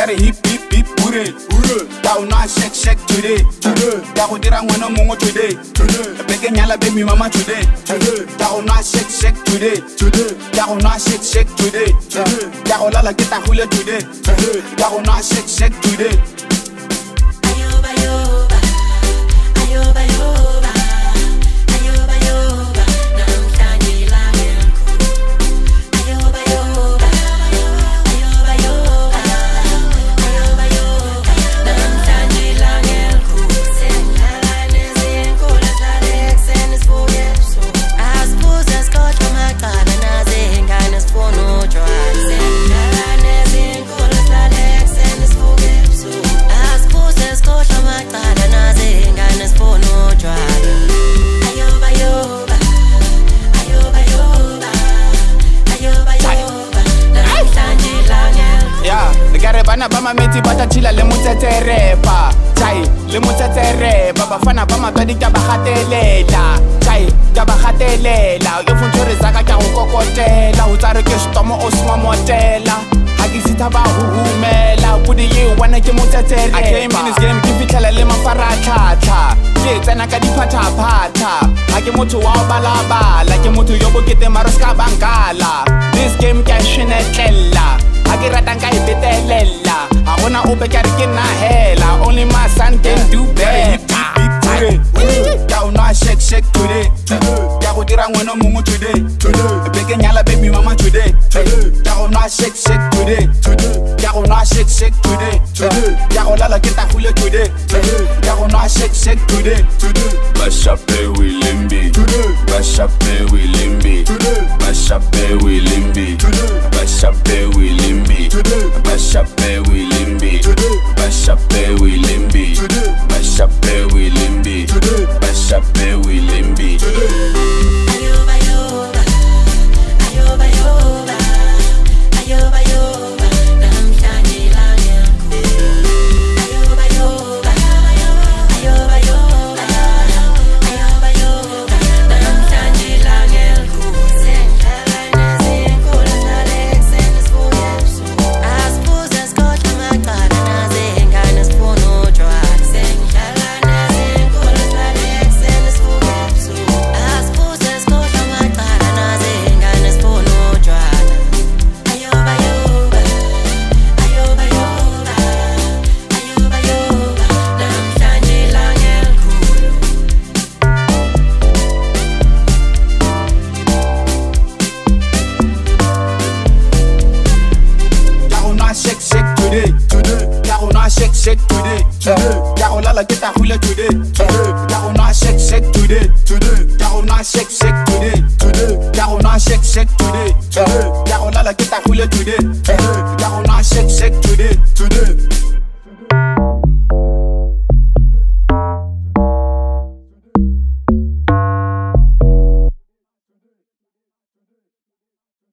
gotta hip hip hip ure down na shake today ya go dira ngwana mongwe today beke nyala baby mama today down na shake today ya go na shake today ya go lala kita hule today ya go na shake today Bana ba mameti ba ta chila le motsetserepa chai le motsetserepa bafana ba mabadi ka ba gatelela chai ka ba gatelela yo funtore saka ka go kokotela o tsare ke stomo o swa motela ha ke sitha ba humela budi ye wana ke motsetserepa I came in this game ke fitlela le mafara tlhatla ke tsena ka diphatha phatha ha ke motho wa balabala ke motho yo bokete maroska bankala this game can shinetlela I ratang ka ibetelela a gona o be ka re ke na hela only my son can do better ya una shake today ya go dira ngwana mongwe today beke nyala baby mama today ya una shake today ya una shake today ya go lala kita hule today ya una shake today bashape we limbi bashape we limbi bashape we limbi bashape we limbi bashape we limbi bashape we limbi bashape we limbi bashape we limbi shake today ya go lala kita hule today ya go na shake today ya go na shake today ya go na shake today ya go lala kita hule today ya go na shake today